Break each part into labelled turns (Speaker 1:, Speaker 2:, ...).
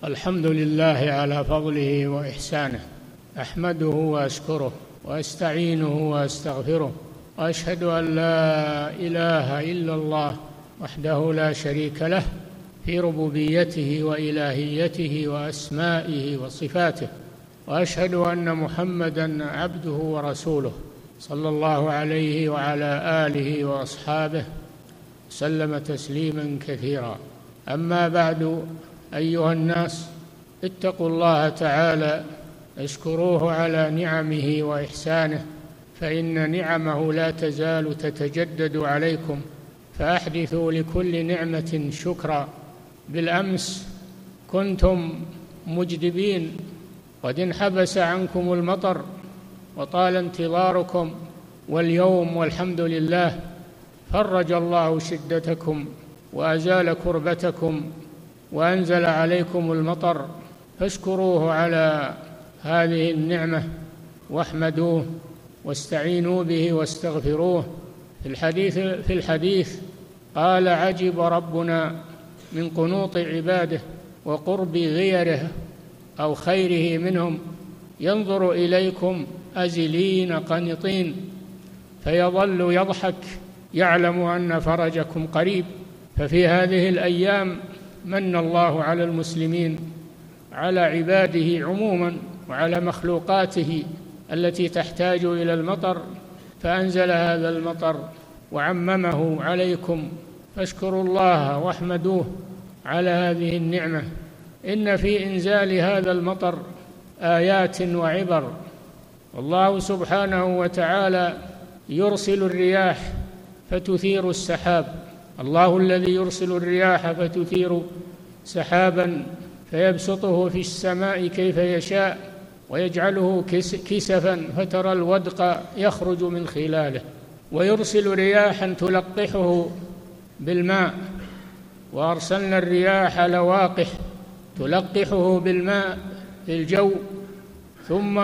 Speaker 1: الحمد لله على فضله وإحسانه، أحمده وأشكره وأستعينه وأستغفره، وأشهد أن لا إله إلا الله وحده لا شريك له في ربوبيته وإلهيته وأسمائه وصفاته، وأشهد أن محمدًا عبده ورسوله صلى الله عليه وعلى آله وأصحابه سلم تسليمًا كثيرا. أما بعد، أيها الناس، اتقوا الله تعالى، اشكروه على نعمه وإحسانه، فإن نعمه لا تزال تتجدد عليكم، فأحدثوا لكل نعمة شكرا. بالأمس كنتم مجدبين، قد انحبس عنكم المطر وطال انتظاركم، واليوم والحمد لله فرج الله شدتكم وأزال كربتكم وأنزل عليكم المطر، فاشكروه على هذه النعمة واحمدوه واستعينوا به واستغفروه. في الحديث قال: عجب ربنا من قنوط عباده وقرب غيره أو خيره منهم، ينظر إليكم أزلين قنطين فيظل يضحك يعلم أن فرجكم قريب. ففي هذه الأيام من الله على المسلمين، على عباده عموما وعلى مخلوقاته التي تحتاج إلى المطر، فأنزل هذا المطر وعممه عليكم، فاشكروا الله واحمدوه على هذه النعمة. إن في إنزال هذا المطر آيات وعبر، والله سبحانه وتعالى يرسل الرياح فتثير السحاب، الله الذي يرسل الرياح فتثير سحابا فيبسطه في السماء كيف يشاء ويجعله كسفا فترى الودق يخرج من خلاله، ويرسل رياحا تلقحه بالماء، وأرسلنا الرياح لواقح تلقحه بالماء في الجو، ثم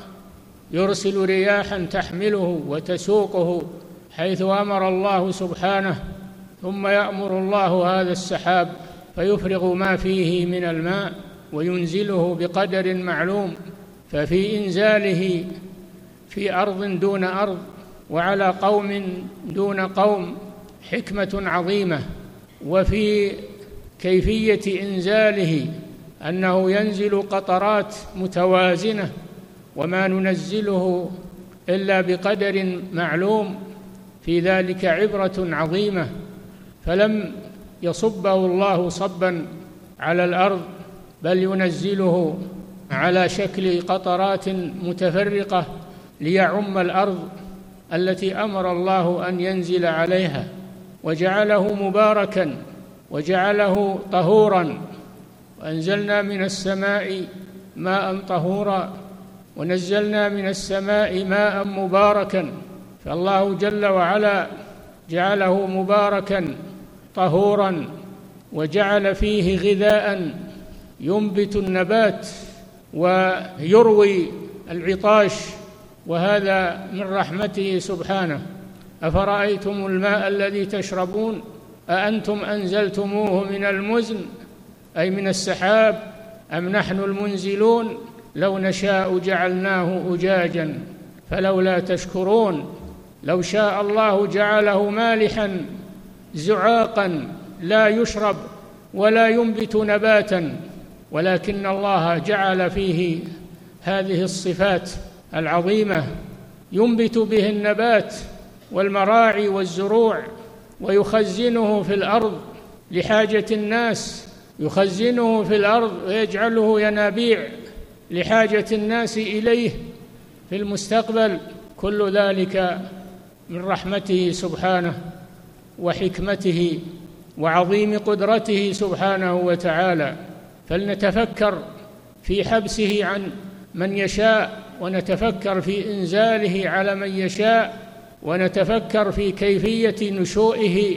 Speaker 1: يرسل رياحا تحمله وتسوقه حيث أمر الله سبحانه، ثم يأمر الله هذا السحاب فيفرغ ما فيه من الماء وينزله بقدر معلوم. ففي إنزاله في أرض دون أرض وعلى قوم دون قوم حكمة عظيمة، وفي كيفية إنزاله أنه ينزل قطرات متوازنة، وما ننزله إلا بقدر معلوم، في ذلك عبرة عظيمة. فلم يصبه الله صبا على الأرض، بل ينزله على شكل قطرات متفرقة ليعم الأرض التي أمر الله أن ينزل عليها، وجعله مباركا وجعله طهورا. وأنزلنا من السماء ماء طهورا ونزلنا من السماء ماء مباركا، فالله جل وعلا جعله مباركا طهورا، وجعل فيه غذاء ينبت النبات ويروي العطاش، وهذا من رحمته سبحانه. أفرأيتم الماء الذي تشربون أأنتم أنزلتموه من المزن أي من السحاب أم نحن المنزلون؟ لو نشاء جعلناه أجاجا فلولا تشكرون. لو شاء الله جعله مالحا زعاقا لا يشرب ولا ينبت نباتا، ولكن الله جعل فيه هذه الصفات العظيمة، ينبت به النبات والمراعي والزروع، ويخزنه في الأرض لحاجة الناس، يخزنه في الأرض ويجعله ينابيع لحاجة الناس إليه في المستقبل. كل ذلك من رحمته سبحانه وحكمته وعظيم قدرته سبحانه وتعالى. فلنتفكر في حبسه عن من يشاء، ونتفكر في إنزاله على من يشاء، ونتفكر في كيفية نشوئه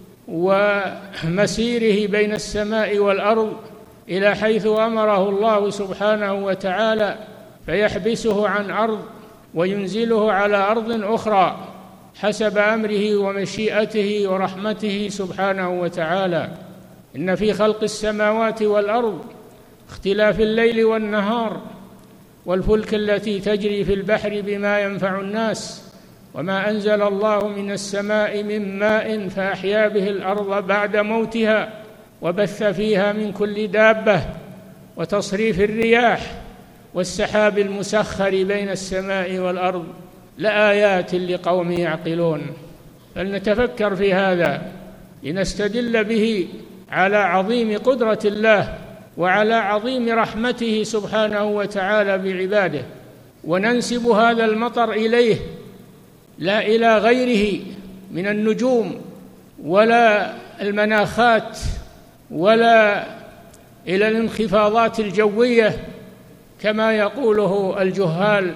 Speaker 1: ومسيره بين السماء والأرض إلى حيث أمره الله سبحانه وتعالى، فيحبسه عن أرض وينزله على أرض أخرى حسب أمره ومشيئته ورحمته سبحانه وتعالى. إن في خلق السماوات والأرض اختلاف الليل والنهار، والفلك التي تجري في البحر بما ينفع الناس، وما أنزل الله من السماء من ماء فأحيا به الأرض بعد موتها وبث فيها من كل دابة، وتصريف الرياح والسحاب المسخر بين السماء والأرض لآيات لقوم يعقلون. فلنتفكر في هذا لنستدل به على عظيم قدرة الله وعلى عظيم رحمته سبحانه وتعالى بعباده، وننسب هذا المطر إليه لا إلى غيره من النجوم ولا المناخات ولا إلى الانخفاضات الجوية كما يقوله الجهال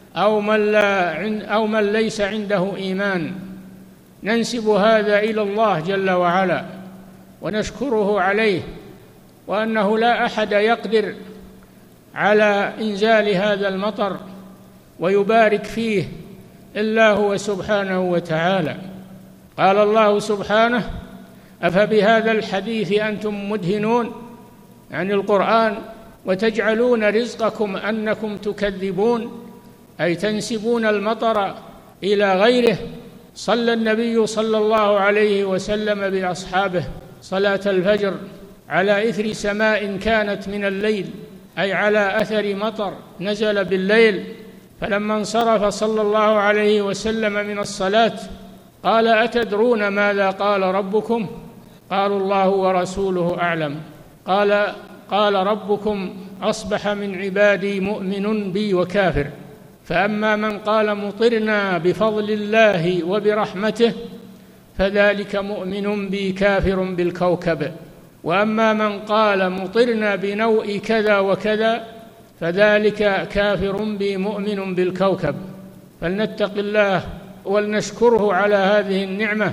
Speaker 1: أو من ليس عنده إيمان. ننسب هذا إلى الله جل وعلا ونشكره عليه، وأنه لا أحد يقدر على إنزال هذا المطر ويبارك فيه إلا هو سبحانه وتعالى. قال الله سبحانه: أفبهذا الحديث أنتم مدهنون، يعني القرآن، وتجعلون رزقكم أنكم تكذبون، أي تنسبون المطر إلى غيره. صلى النبي صلى الله عليه وسلم بأصحابه صلاة الفجر على إثر سماء كانت من الليل، أي على أثر مطر نزل بالليل. فلما انصرف صلى الله عليه وسلم من الصلاة قال: أتدرون ماذا قال ربكم؟ قالوا: الله ورسوله أعلم. قال ربكم: أصبح من عبادي مؤمن بي وكافر، فأما من قال مطرنا بفضل الله وبرحمته فذلك مؤمن بي كافر بالكوكب، وأما من قال مطرنا بنوء كذا وكذا فذلك كافر بي مؤمن بالكوكب. فلنتق الله ولنشكره على هذه النعمة،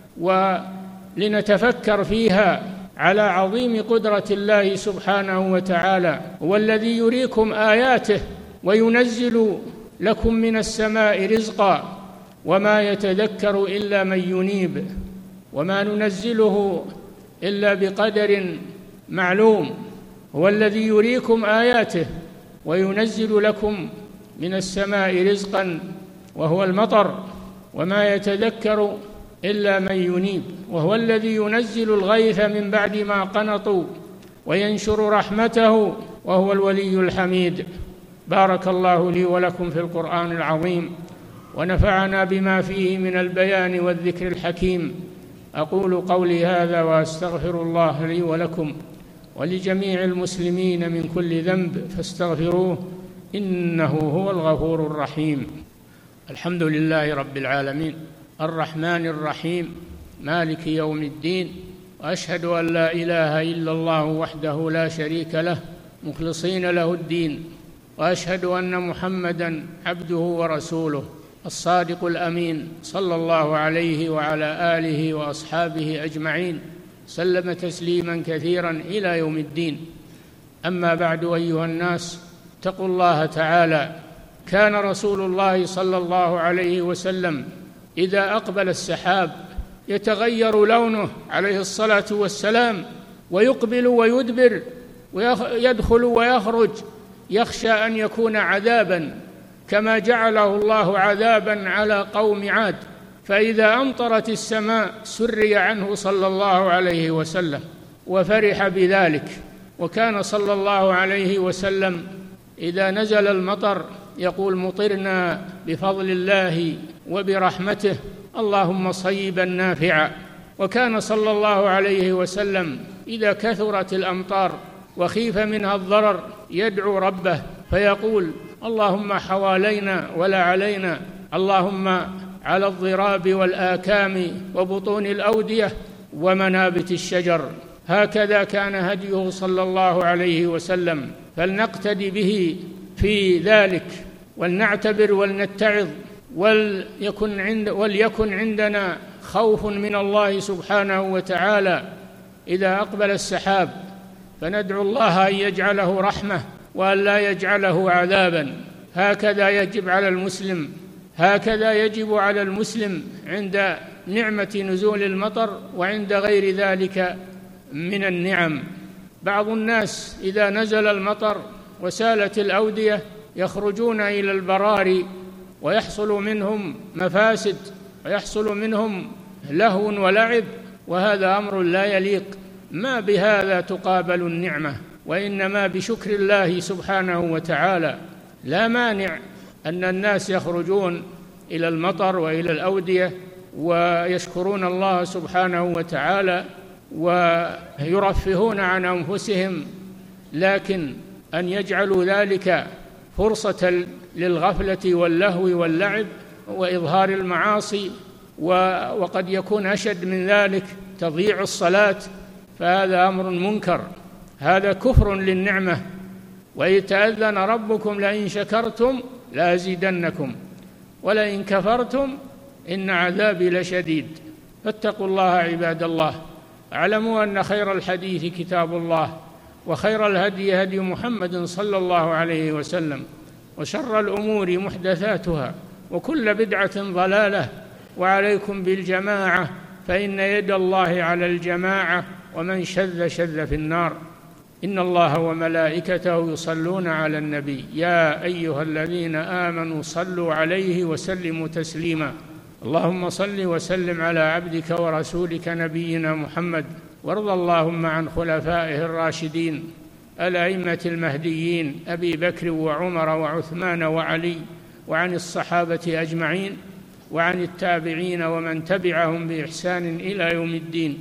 Speaker 1: ولنتفكر فيها على عظيم قدرة الله سبحانه وتعالى. هو الذي يريكم آياته وينزل لكم من السماء رزقا وما يتذكر إلا من ينيب، وما ننزله إلا بقدر معلوم. هو الذي يريكم آياته وينزل لكم من السماء رزقا وهو المطر، وما يتذكر إلا من ينيب، وهو الذي ينزل الغيث من بعد ما قنطوا وينشر رحمته وهو الولي الحميد. بارك الله لي ولكم في القرآن العظيم، ونفعنا بما فيه من البيان والذكر الحكيم. أقول قولي هذا وأستغفر الله لي ولكم ولجميع المسلمين من كل ذنب فاستغفروه إنه هو الغفور الرحيم. الحمد لله رب العالمين الرحمن الرحيم مالك يوم الدين، وأشهد أن لا إله إلا الله وحده لا شريك له مخلصين له الدين، وأشهد أن محمدًا عبده ورسوله الصادق الأمين صلى الله عليه وعلى آله وأصحابه أجمعين، سلم تسليمًا كثيرًا إلى يوم الدين. أما بعد، أيها الناس، اتقوا الله تعالى. كان رسول الله صلى الله عليه وسلم إذا أقبل السحاب يتغير لونه عليه الصلاة والسلام، ويقبل ويدبر ويدخل ويخرج، يخشى أن يكون عذابا كما جعله الله عذابا على قوم عاد. فإذا أمطرت السماء سري عنه صلى الله عليه وسلم وفرح بذلك. وكان صلى الله عليه وسلم إذا نزل المطر يقول: مطرنا بفضل الله وبرحمته اللهم صيبا نافعا. وكان صلى الله عليه وسلم إذا كثرت الأمطار وخيف منها الضرر يدعو ربه فيقول: اللهم حوالينا ولا علينا، اللهم على الضراب والآكام وبطون الأودية ومنابت الشجر. هكذا كان هديه صلى الله عليه وسلم، فلنقتدي به في ذلك ولنعتبر ولنتعظ، وليكن عندنا خوف من الله سبحانه وتعالى إذا أقبل السحاب، فندعو الله أن يجعله رحمة وأن لا يجعله عذابا. هكذا يجب على المسلم عند نعمة نزول المطر وعند غير ذلك من النعم. بعض الناس إذا نزل المطر وسالت الأودية يخرجون إلى البراري ويحصل منهم مفاسد ويحصل منهم لهو ولعب، وهذا أمر لا يليق. ما بهذا تقابل النعمة، وإنما بشكر الله سبحانه وتعالى. لا مانع أن الناس يخرجون إلى المطر وإلى الأودية ويشكرون الله سبحانه وتعالى ويرفهون عن أنفسهم، لكن أن يجعلوا ذلك فرصة للغفلة واللهو واللعب وإظهار المعاصي، وقد يكون أشد من ذلك تضييع الصلاة، فهذا أمر منكر، هذا كفر للنعمة. وإذ تأذن ربكم لئن شكرتم لأزيدنكم ولئن كفرتم إن عذابي لشديد. فاتقوا الله عباد الله. اعلموا أن خير الحديث كتاب الله، وخير الهدي هدي محمد صلى الله عليه وسلم، وشر الأمور محدثاتها، وكل بدعة ضلالة، وعليكم بالجماعة فإن يد الله على الجماعة، ومن شذ شذ في النار. إن الله وملائكته يصلون على النبي يا أيها الذين آمنوا صلوا عليه وسلموا تسليما. اللهم صل وسلم على عبدك ورسولك نبينا محمد، وارض اللهم عن خلفائه الراشدين الأئمة المهديين أبي بكر وعمر وعثمان وعلي، وعن الصحابة أجمعين، وعن التابعين ومن تبعهم بإحسان إلى يوم الدين.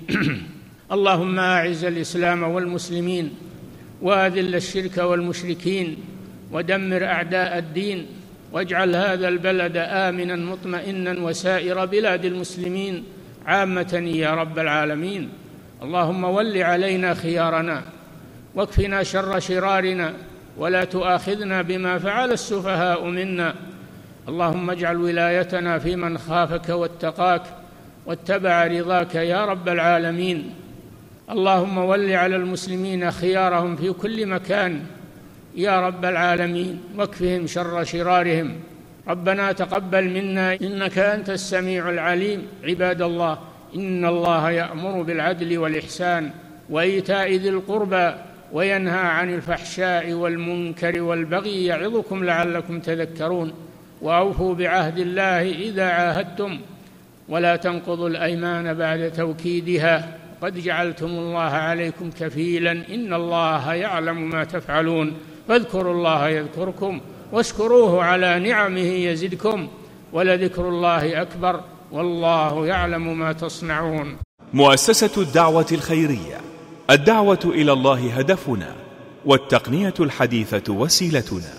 Speaker 1: اللهم أعز الإسلام والمسلمين، وأذل الشرك والمشركين، ودمر أعداء الدين، واجعل هذا البلد آمنا مطمئنا وسائر بلاد المسلمين عامة يا رب العالمين. اللهم ول علينا خيارنا واكفنا شر شرارنا، ولا تؤاخذنا بما فعل السفهاء منا. اللهم اجعل ولايتنا في من خافك واتقاك واتبع رضاك يا رب العالمين. اللهم ول على المسلمين خيارهم في كل مكان يا رب العالمين، واكفهم شر شرارهم. ربنا تقبل منا إنك أنت السميع العليم. عباد الله، إن الله يأمر بالعدل والإحسان وإيتاء ذي القربى وينهى عن الفحشاء والمنكر والبغي يعظكم لعلكم تذكرون. وأوفوا بعهد الله إذا عاهدتم، ولا تنقضوا الأيمان بعد توكيدها، قد جعلتم الله عليكم كفيلا، إن الله يعلم ما تفعلون. فاذكروا الله يذكركم، واشكروه على نعمه يزدكم، ولذكر الله أكبر، والله يعلم ما تصنعون.
Speaker 2: مؤسسة الدعوة الخيرية، الدعوة إلى الله هدفنا، والتقنية الحديثة وسيلتنا.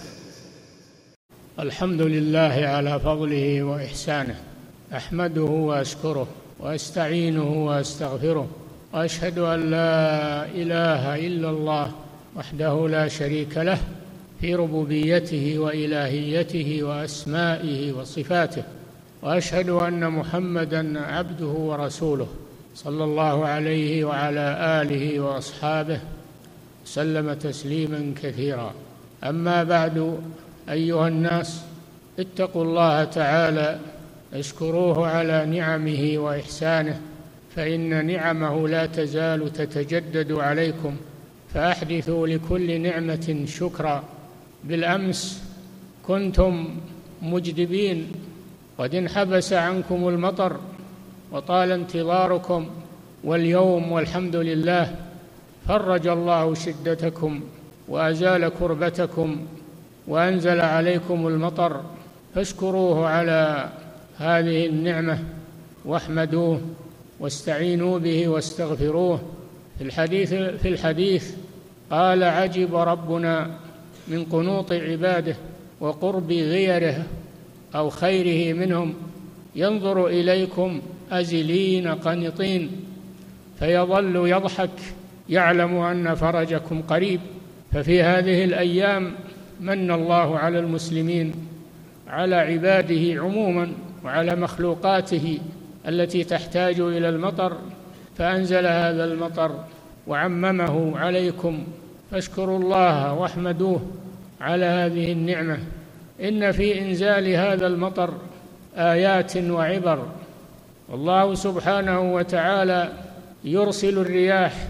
Speaker 1: الحمد لله على فضله وإحسانه، أحمده وأشكره وأستعينه وأستغفره، وأشهد أن لا إله إلا الله وحده لا شريك له في ربوبيته وإلهيته وأسمائه وصفاته، وأشهد أن محمدًا عبده ورسوله صلى الله عليه وعلى آله وأصحابه سلم تسليما كثيرا. أما بعد، أيها الناس، اتقوا الله تعالى، اشكروه على نعمه وإحسانه، فإن نعمه لا تزال تتجدد عليكم، فأحدثوا لكل نعمة شكرا. بالأمس كنتم مجدبين، قد انحبس عنكم المطر وطال انتظاركم، واليوم والحمد لله فرج الله شدتكم وأزال كربتكم وأنزل عليكم المطر، فاشكروه على هذه النعمة واحمدوه واستعينوا به واستغفروه. في الحديث قال: عجب ربنا من قنوط عباده وقرب غيره أو خيره منهم، ينظر إليكم أزلين قنطين فيظل يضحك يعلم أن فرجكم قريب. ففي هذه الأيام من الله على المسلمين، على عباده عموما وعلى مخلوقاته التي تحتاج إلى المطر، فأنزل هذا المطر وعممه عليكم، فاشكروا الله واحمدوه على هذه النعمة. إن في إنزال هذا المطر آيات وعبر، والله سبحانه وتعالى يرسل الرياح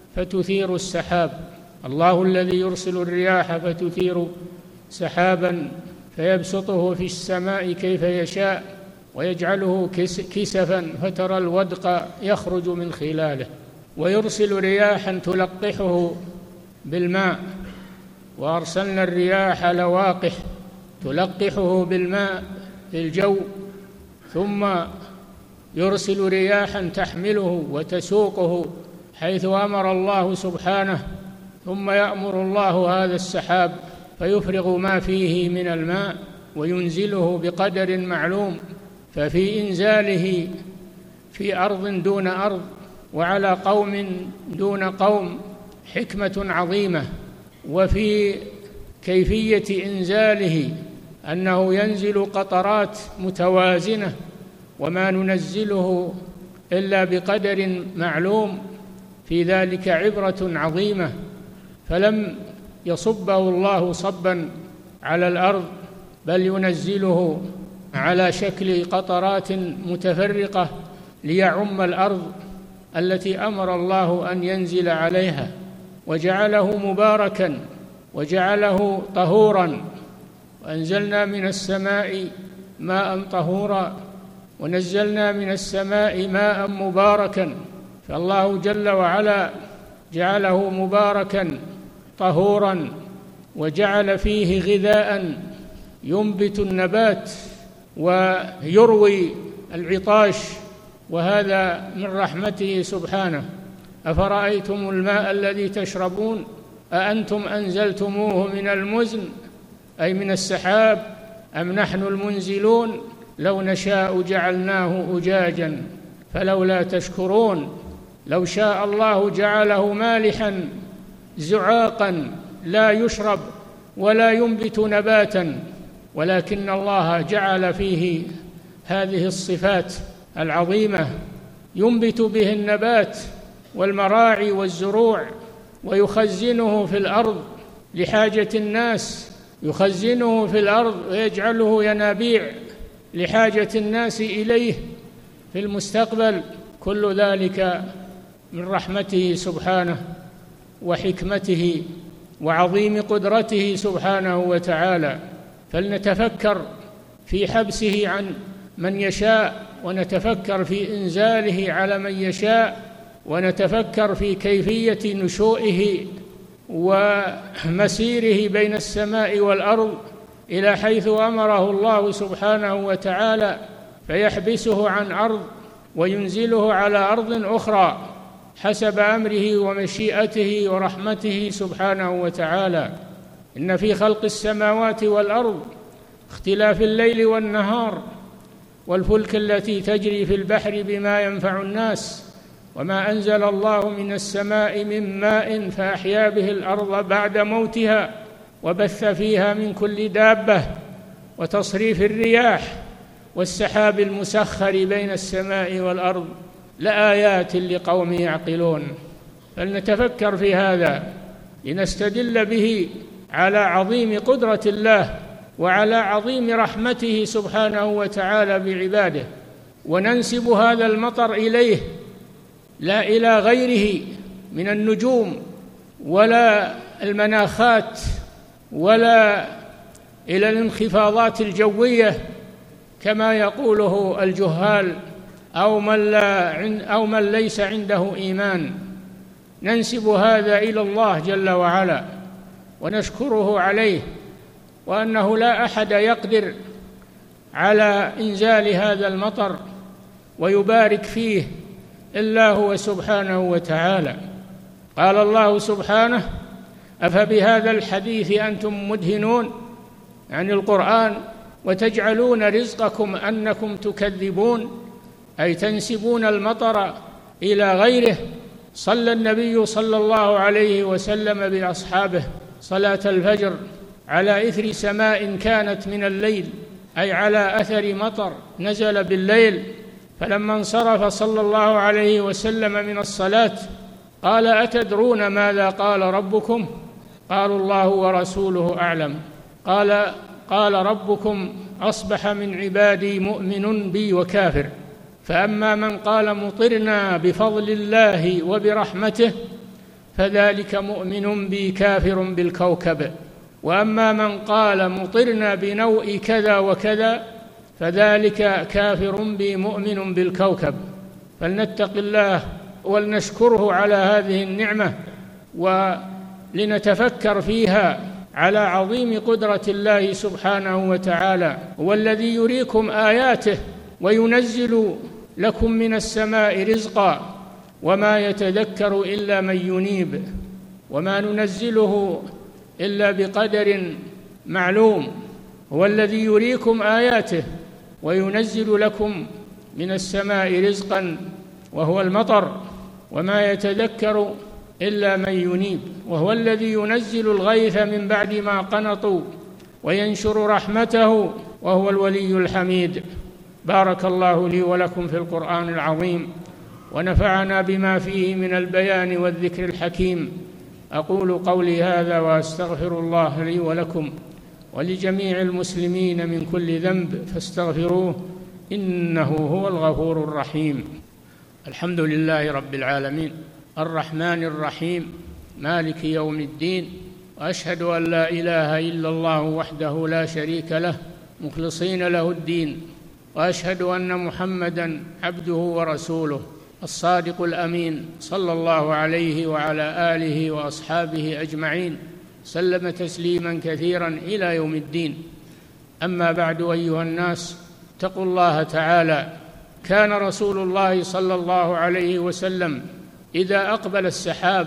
Speaker 1: فتثير السحاب. الله الذي يرسل الرياح فتثير سحابا فيبسطه في السماء كيف يشاء ويجعله كسفا فترى الودق يخرج من خلاله، ويرسل رياحا تلقحه بالماء، وأرسلنا الرياح لواقح تلقحه بالماء في الجو، ثم يرسل رياحا تحمله وتسوقه حيث أمر الله سبحانه، ثم يأمر الله هذا السحاب فيفرغ ما فيه من الماء وينزله بقدر معلوم. ففي إنزاله في أرض دون أرض وعلى قوم دون قوم حكمة عظيمة، وفي كيفية إنزاله أنه ينزل قطرات متوازنة، وما ننزله إلا بقدر معلوم، في ذلك عبرة عظيمة. فلم يصبه الله صبا على الأرض، بل ينزله على شكل قطرات متفرقة ليعم الأرض التي أمر الله أن ينزل عليها، وجعله مباركا وجعله طهورا. وأنزلنا من السماء ماء طهورا ونزلنا من السماء ماء مباركا، فالله جل وعلا جعله مباركا طهورا، وجعل فيه غذاء ينبت النبات ويروي العطاش، وهذا من رحمته سبحانه. أفرأيتم الماء الذي تشربون أأنتم أنزلتموه من المزن أي من السحاب أم نحن المنزلون؟ لو نشاء جعلناه أجاجا فلولا تشكرون. لو شاء الله جعله مالحا زعاقا لا يشرب ولا ينبت نباتا، ولكن الله جعل فيه هذه الصفات العظيمة ينبت به النبات والمراعي والزروع، ويخزنه في الأرض لحاجة الناس، يخزنه في الأرض ويجعله ينابيع لحاجة الناس إليه في المستقبل. كل ذلك من رحمته سبحانه وحكمته وعظيم قدرته سبحانه وتعالى. فلنتفكر في حبسه عن من يشاء، ونتفكر في إنزاله على من يشاء، ونتفكر في كيفية نشوئه ومسيره بين السماء والأرض إلى حيث أمره الله سبحانه وتعالى، فيحبسه عن أرض وينزله على أرض أخرى حسب أمره ومشيئته ورحمته سبحانه وتعالى. إن في خلق السماوات والأرض اختلاف الليل والنهار والفلك التي تجري في البحر بما ينفع الناس وما أنزل الله من السماء من ماء فأحيا به الأرض بعد موتها وبث فيها من كل دابة وتصريف الرياح والسحاب المسخر بين السماء والأرض لآيات لقوم يعقلون. فلنتفكر في هذا لنستدل به على عظيم قدرة الله وعلى عظيم رحمته سبحانه وتعالى بعباده، وننسب هذا المطر إليه لا إلى غيره من النجوم ولا المناخات ولا إلى الانخفاضات الجوية كما يقوله الجهال أو من ليس عنده إيمان. ننسب هذا إلى الله جل وعلا ونشكره عليه، وأنه لا أحد يقدر على إنزال هذا المطر ويبارك فيه إلا هو سبحانه وتعالى. قال الله سبحانه: أفبهذا الحديث أنتم مدهنون، يعني القرآن، وتجعلون رزقكم أنكم تكذبون، أي تنسبون المطر إلى غيره. صلى النبي صلى الله عليه وسلم بأصحابه صلاة الفجر على إثر سماء كانت من الليل، أي على أثر مطر نزل بالليل. فلما انصرف صلى الله عليه وسلم من الصلاة قال: أتدرون ماذا قال ربكم؟ قالوا: الله ورسوله أعلم. قال ربكم: أصبح من عبادي مؤمن بي وكافر، فأما من قال مطرنا بفضل الله وبرحمته فذلك مؤمن بي كافر بالكوكب. وأما من قال مطرنا بنوء كذا وكذا فذلك كافر بي مؤمن بالكوكب. فلنتق الله ولنشكره على هذه النعمة، ولنتفكر فيها على عظيم قدرة الله سبحانه وتعالى. هو الذي يريكم آياته وينزل لكم من السماء رزقا وما يتذكر إلا من ينيب، وما ننزله إلا بقدر معلوم. هو الذي يريكم آياته وينزل لكم من السماء رزقا وهو المطر، وما يتذكر إلا من ينيب. وهو الذي ينزل الغيث من بعد ما قنطوا وينشر رحمته وهو الولي الحميد. بارك الله لي ولكم في القرآن العظيم، ونفعنا بما فيه من البيان والذكر الحكيم. أقول قولي هذا وأستغفر الله لي ولكم ولجميع المسلمين من كل ذنب فاستغفروه إنه هو الغفور الرحيم. الحمد لله رب العالمين الرحمن الرحيم مالك يوم الدين، وأشهد أن لا إله إلا الله وحده لا شريك له مخلصين له الدين، وأشهد أن محمدًا عبده ورسوله الصادق الأمين صلى الله عليه وعلى آله وأصحابه أجمعين، سلم تسليماً كثيراً إلى يوم الدين. أما بعد، أيها الناس، اتقوا الله تعالى. كان رسول الله صلى الله عليه وسلم إذا أقبل السحاب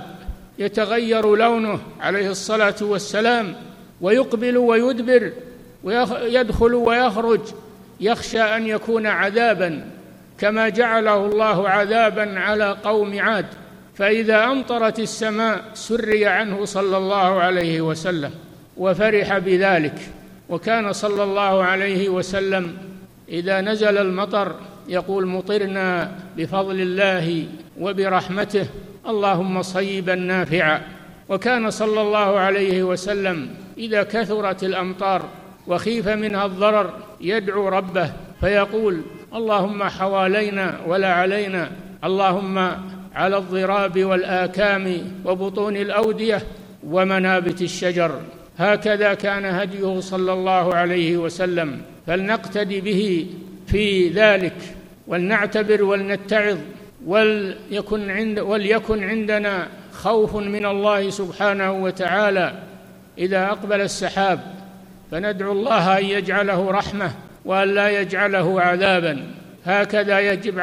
Speaker 1: يتغير لونه عليه الصلاة والسلام، ويقبل ويدبر ويدخل ويخرج، يخشى أن يكون عذاباً كما جعله الله عذاباً على قوم عاد. فإذا أمطرت السماء سري عنه صلى الله عليه وسلم وفرح بذلك. وكان صلى الله عليه وسلم إذا نزل المطر يقول: مطرنا بفضل الله وبرحمته، اللهم صيبا نافعا. وكان صلى الله عليه وسلم إذا كثرت الأمطار وخيف منها الضرر يدعو ربه فيقول: اللهم حوالينا ولا علينا، اللهم على الضراب والآكام وبطون الأودية ومنابت الشجر. هكذا كان هديه صلى الله عليه وسلم، فلنقتدي به في ذلك، ولنعتبر ولنتعظ، وليكن عندنا خوف من الله سبحانه وتعالى إذا أقبل السحاب، فندعو الله أن يجعله رحمة وأن لا يجعله عذابا. هكذا يجب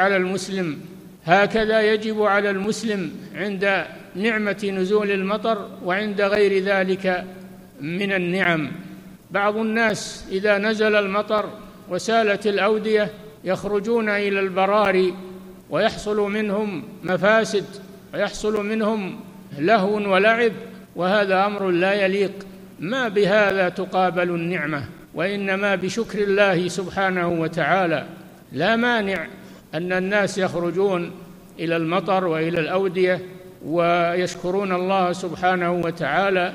Speaker 1: على المسلم عند نعمة نزول المطر وعند غير ذلك من النعم. بعض الناس إذا نزل المطر وسالت الأودية يخرجون إلى البراري ويحصل منهم مفاسد ويحصل منهم لهو ولعب، وهذا أمر لا يليق. ما بهذا تقابل النعمة، وإنما بشكر الله سبحانه وتعالى. لا مانع أن الناس يخرجون إلى المطر وإلى الأودية ويشكرون الله سبحانه وتعالى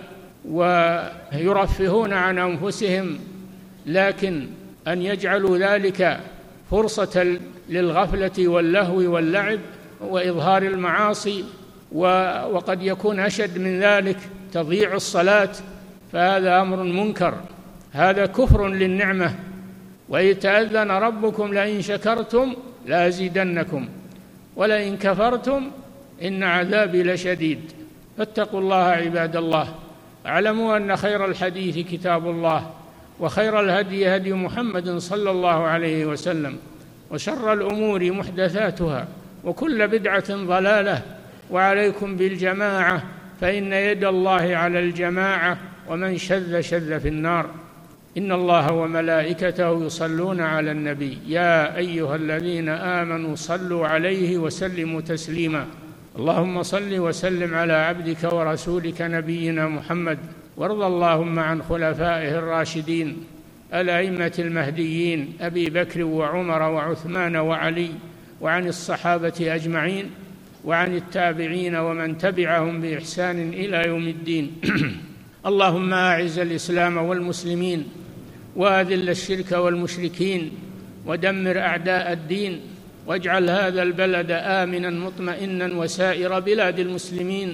Speaker 1: ويرفهون عن أنفسهم، لكن أن يجعلوا ذلك فرصة للغفلة واللهو واللعب وإظهار المعاصي، وقد يكون أشد من ذلك تضييع الصلاة، فهذا أمر منكر، هذا كفر للنعمة. وإذ تأذن ربكم لئن شكرتم لأزيدنكم ولئن كفرتم إن عذابي لشديد. فاتقوا الله عباد الله. اعلموا أن خير الحديث كتاب الله، وخير الهدي هدي محمد صلى الله عليه وسلم، وشر الأمور محدثاتها، وكل بدعة ضلالة، وعليكم بالجماعة فإن يد الله على الجماعة، ومن شذ في النار. إن الله وملائكته يصلون على النبي يا أيها الذين آمنوا صلوا عليه وسلموا تسليما. اللهم صل وسلم على عبدك ورسولك نبينا محمد، وارض اللهم عن خلفائه الراشدين الأئمة المهديين أبي بكر وعمر وعثمان وعلي، وعن الصحابة أجمعين، وعن التابعين ومن تبعهم بإحسان إلى يوم الدين. اللهم أعز الإسلام والمسلمين، وأذل الشرك والمشركين، ودمر أعداء الدين، واجعل هذا البلد آمنا مطمئنا وسائر بلاد المسلمين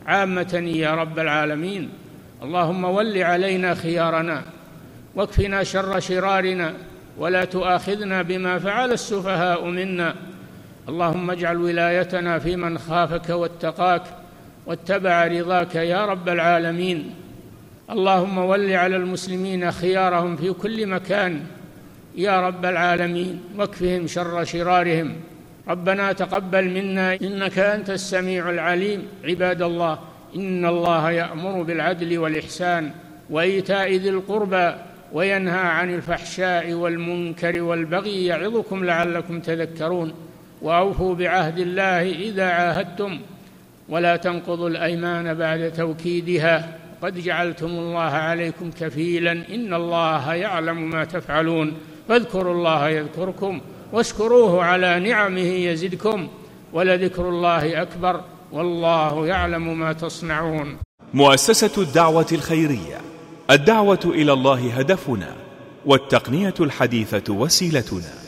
Speaker 1: عامة يا رب العالمين. اللهم ول علينا خيارنا واكفنا شر شرارنا ولا تؤاخذنا بما فعل السفهاء منا. اللهم اجعل ولايتنا في من خافك واتقاك واتبع رضاك يا رب العالمين. اللهم ول على المسلمين خيارهم في كل مكان يا رب العالمين واكفهم شر شرارهم. ربنا تقبل منا إنك أنت السميع العليم. عباد الله، إن الله يأمر بالعدل والإحسان وإيتاء ذي القربى وينهى عن الفحشاء والمنكر والبغي يعظكم لعلكم تذكرون. وأوفوا بعهد الله إذا عاهدتم ولا تنقضوا الأيمان بعد توكيدها قد جعلتم الله عليكم كفيلا إن الله يعلم ما تفعلون. فاذكروا الله يذكركم واشكروه على نعمه يزدكم ولذكر الله أكبر والله يعلم ما تصنعون.
Speaker 2: مؤسسة الدعوة الخيرية، الدعوة إلى الله هدفنا والتقنية الحديثة وسيلتنا.